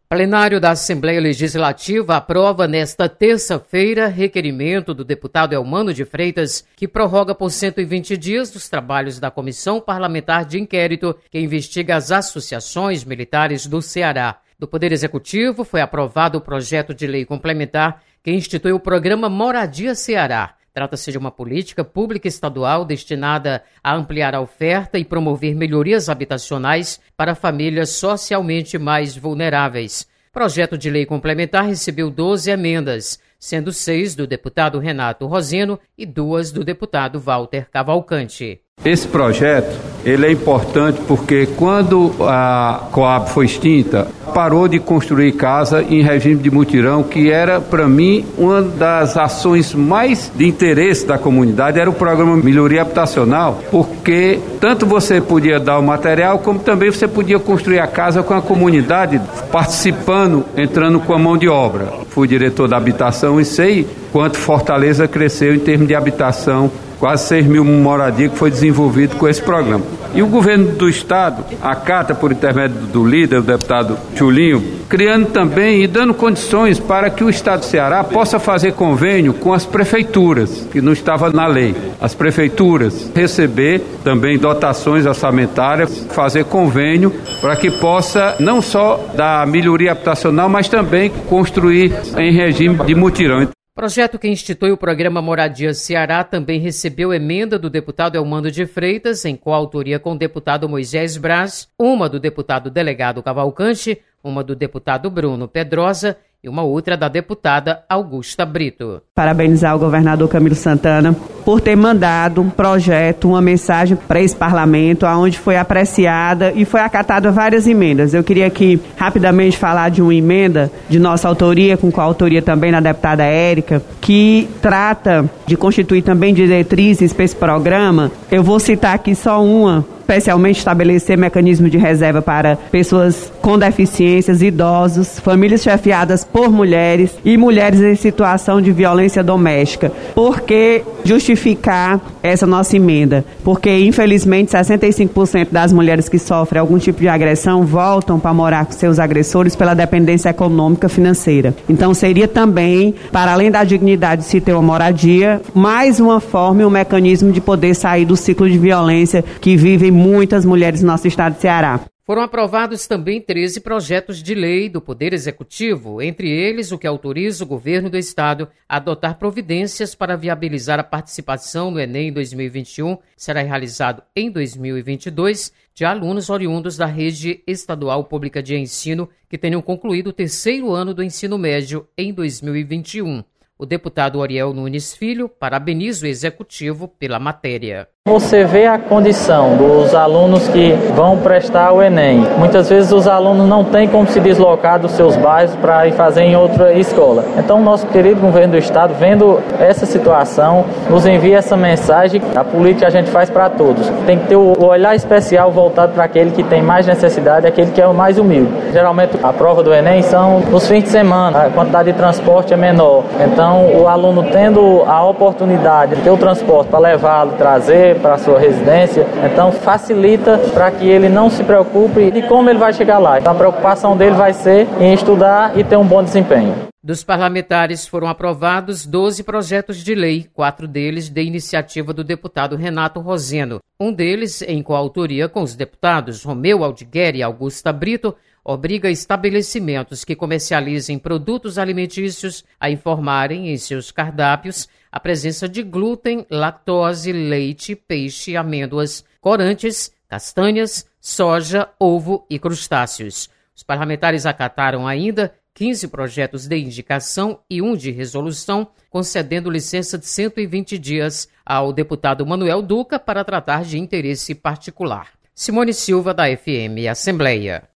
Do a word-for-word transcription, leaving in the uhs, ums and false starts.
Plenário da Assembleia Legislativa aprova nesta terça-feira requerimento do deputado Elmano de Freitas, que prorroga por cento e vinte dias os trabalhos da Comissão Parlamentar de Inquérito que investiga as associações militares do Ceará. Do Poder Executivo foi aprovado o projeto de lei complementar que institui o programa Moradia Ceará. Trata-se de uma política pública estadual destinada a ampliar a oferta e promover melhorias habitacionais para famílias socialmente mais vulneráveis. O projeto de lei complementar recebeu doze emendas, sendo seis do deputado Renato Roseno e duas do deputado Walter Cavalcante. Esse projeto ele é importante porque quando a Coab foi extinta, parou de construir casa em regime de mutirão, que era, para mim, uma das ações mais de interesse da comunidade, era o programa Melhoria Habitacional, porque tanto você podia dar o material, como também você podia construir a casa com a comunidade, participando, entrando com a mão de obra. Fui diretor da habitação e sei quanto Fortaleza cresceu em termos de habitação, quase seis mil moradias que foi desenvolvido com esse programa. E o governo do estado acata por intermédio do líder, o deputado Chulinho, criando também e dando condições para que o estado do Ceará possa fazer convênio com as prefeituras, que não estava na lei. As prefeituras receber também dotações orçamentárias, fazer convênio para que possa não só dar melhoria habitacional, mas também construir em regime de mutirão. O projeto que institui o programa Moradia Ceará também recebeu emenda do deputado Elmano de Freitas, em coautoria com o deputado Moisés Braz, uma do deputado delegado Cavalcante, uma do deputado Bruno Pedrosa e uma outra da deputada Augusta Brito. Parabenizar o governador Camilo Santana por ter mandado um projeto, uma mensagem para esse parlamento, onde foi apreciada e foi acatada várias emendas. Eu queria aqui rapidamente falar de uma emenda de nossa autoria, com coautoria também da deputada Érica, que trata de constituir também diretrizes para esse programa. Eu vou citar aqui só uma, especialmente estabelecer mecanismo de reserva para pessoas com deficiências, idosos, famílias chefiadas por mulheres e mulheres em situação de violência doméstica. Por que justificar essa nossa emenda? Porque, infelizmente, sessenta e cinco por cento das mulheres que sofrem algum tipo de agressão voltam para morar com seus agressores pela dependência econômica financeira. Então, seria também, para além da dignidade de se ter uma moradia, mais uma forma e um mecanismo de poder sair do ciclo de violência que vivem muitas mulheres no nosso estado de Ceará. Foram aprovados também treze projetos de lei do Poder Executivo, entre eles o que autoriza o governo do estado a adotar providências para viabilizar a participação no Enem dois mil e vinte e um, que será realizado em dois mil e vinte e dois, de alunos oriundos da rede estadual pública de ensino que tenham concluído o terceiro ano do ensino médio em dois mil e vinte e um. O deputado Oriel Nunes Filho parabeniza o executivo pela matéria. Você vê a condição dos alunos que vão prestar o Enem. Muitas vezes os alunos não têm como se deslocar dos seus bairros para ir fazer em outra escola. Então, o nosso querido governo do estado, vendo essa situação, nos envia essa mensagem. A política a gente faz para todos. Tem que ter o olhar especial voltado para aquele que tem mais necessidade, aquele que é o mais humilde. Geralmente, a prova do Enem são nos fins de semana, a quantidade de transporte é menor. Então, o aluno tendo a oportunidade de ter o transporte para levá-lo, trazer para a sua residência, então facilita para que ele não se preocupe de como ele vai chegar lá. Então a preocupação dele vai ser em estudar e ter um bom desempenho. Dos parlamentares foram aprovados doze projetos de lei, quatro deles de iniciativa do deputado Renato Roseno. Um deles, em coautoria com os deputados Romeu Aldigueri e Augusta Brito, obriga estabelecimentos que comercializem produtos alimentícios a informarem em seus cardápios a presença de glúten, lactose, leite, peixe, amêndoas, corantes, castanhas, soja, ovo e crustáceos. Os parlamentares acataram ainda quinze projetos de indicação e um de resolução, concedendo licença de cento e vinte dias ao deputado Manuel Duca para tratar de interesse particular. Simone Silva, da F M Assembleia.